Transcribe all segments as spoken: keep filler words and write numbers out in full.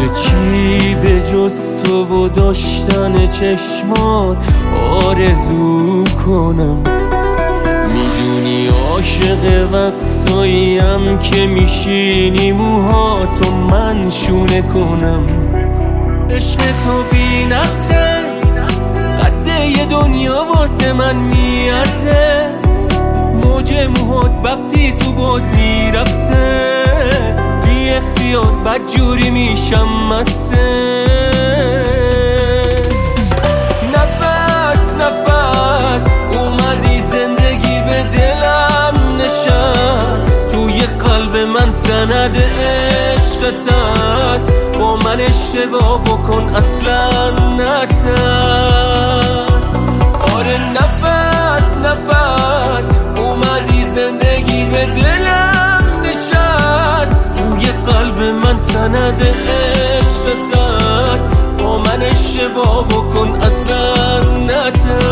آخه چی به جز تو و داشتن چشمات آرزو کنم؟ میدونی عاشق وقتاییم که میشینی موهاتو من شونه کنم. عشق تو بی نقصه، قده یه دنیا واسه من میارزه. موج موهات وقتی تو بود میرفسه، بی اختیار بدجوری میشم مسته. نفس نفس اومدی زندگی به دلم نشست، توی قلب من سند عشقت هست. با من اشتباه بکن اصلا نترس. آره نفس نفس اومدی زندگی به دلم نشست، توی قلب من سند عشقت هست. با من اشتباه بکن اصلا نترس.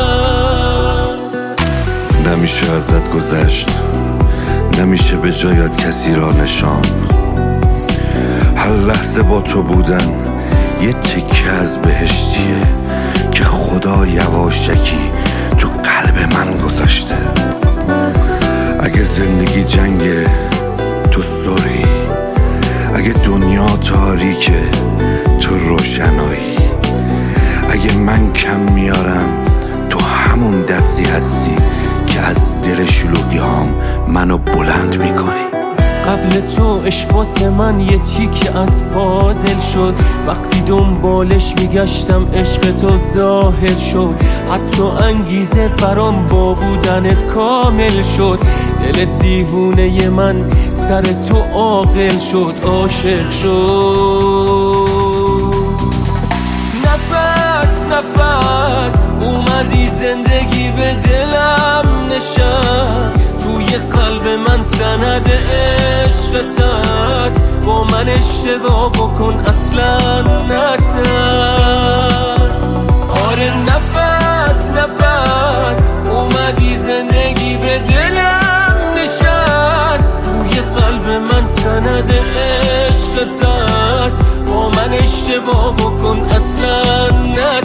نمیشه ازت گذشت، نمیشه به جایت کسی را نشان. هر لحظه با تو بودن یه تکه از بهشتیه که خدا یواشکی تو قلب من گذاشته. اگه زندگی جنگه تو سری، اگه دنیا تاریکه تو روشنایی، اگه من کم میارم تو همون دستی هستی که از دل شلوغیام منو بلند میکنی. قبل تو عشق واسه من یه تیک از پازل شد، وقتی دنبالش میگشتم عشق تو ظاهر شد. حتی انگیزه برام با بودنت کامل شد. دل دیوونه من سر تو عاقل شد، عاشق شد. نفس نفس اومدی زندگی به دلم نشست، توی قلب من سند عشقت هست. با من اشتباه بکن اصلا نترس. آره نفس نفس اومدی زندگی به دلم نشست، توی قلب من سند عشقت هست. با من اشتباه بکن اصلا نترس.